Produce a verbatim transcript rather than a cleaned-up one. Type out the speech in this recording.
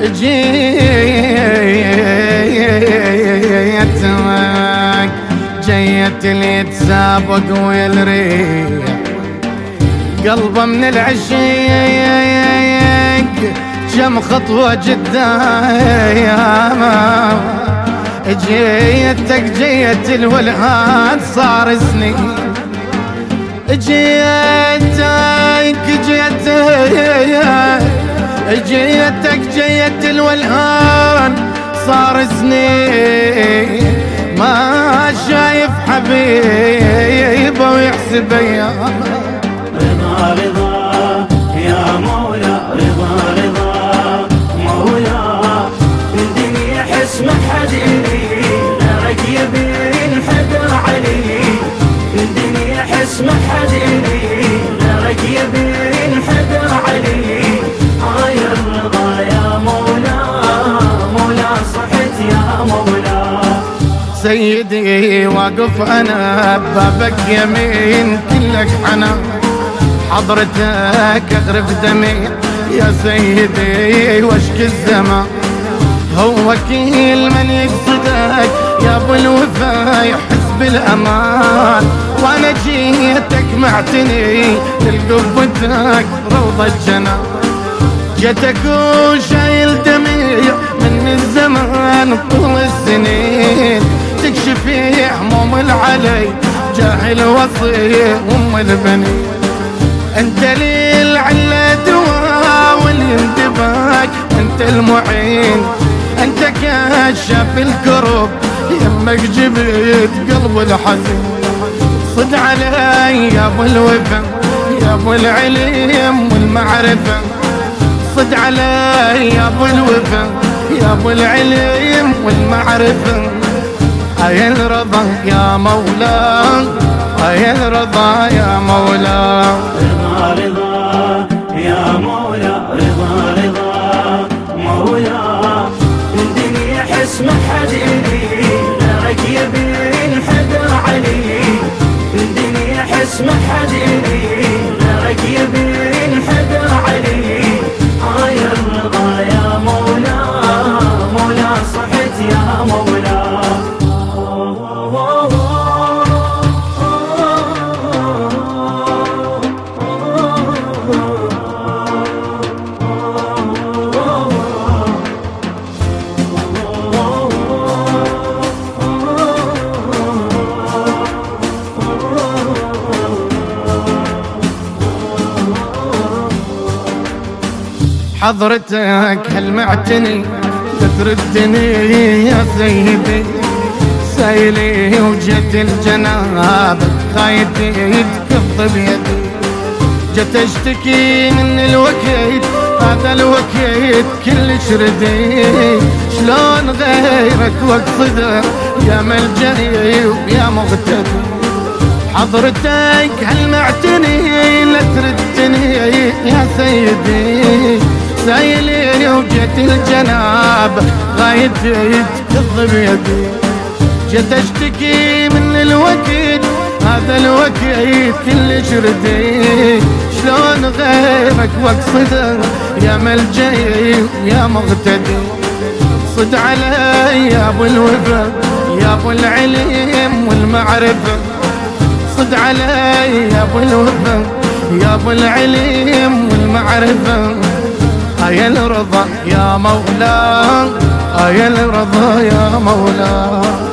جيتك جيت اللي يتسابق ويلريح قلبه من العشيق كم خطوة قدام. جيتك جيت الولهان صار سنين جيتك جيتك جيتك جيت الولهان صار سنين ما شايف حبيبه ويحسب ايامه. رضا رضا يا مولا رضا رضا مولا الدنيا حس ما حد يلين لك يبين حدا علي الدنيا حس ما حد يلين لك يبين حدا علي. هاي الرضا يا مولا مولا صحت يا مولا. سيدي واقف انا ببابك يمين كلك حنان حضرتك اغرف دمي يا سيدي واشك الزمان. هو كل من يقصدك يا ابو الوفا يحس بالامان. وانا جيتك معتني لقبتك روضة الجنان. جيتك وشايل دميع من الزمان طول السنين تكشفي هموم العلي جاهل وصي ام البنين. انت لي العلة دواء والانتباك انت المعين انت كاشف الكرب يمك جبت قلب الحزين. صد علي يا ابو الوفا يا ابو العلم والمعرفة. صد علي يا ابو الوفا يا ابو العلم والمعرفة. اي الرضا يا مولا اي الرضا يا مولا. رضا رضا يا مولا رضا رضا مولا الدنيا حس ما حد يلين لك يبين حدا علي الدنيا حس ما حد يلين لك يبين حدا علي. هاي الرضا يا مولا مولا صحت يا مولا. حضرتك هل معتني تردني يا سيدي سايلي وجت الجناب خايتي تكف بيدي. جت اشتكي من الوكيد هذا الوكيد كلش ردي. شلون غيرك واقصده يا ملجئي ويا مغتدي. حضرتك هل معتني لا تردني يا سيدي سايلي وجت الجناب غايتي تكف بيدي. جت اشتكي من الوكيد هذا الوكيد كلش ردي. شلون غيرك واقصده يا ملجئي ويا مغتدي. صد علي يا ابو الوفا يا ابو العلم والمعرفة. صد علي يا ابو الوفا يا ابو العلم والمعرفة. اي الرضا يا مولا اي الرضا يا مولا.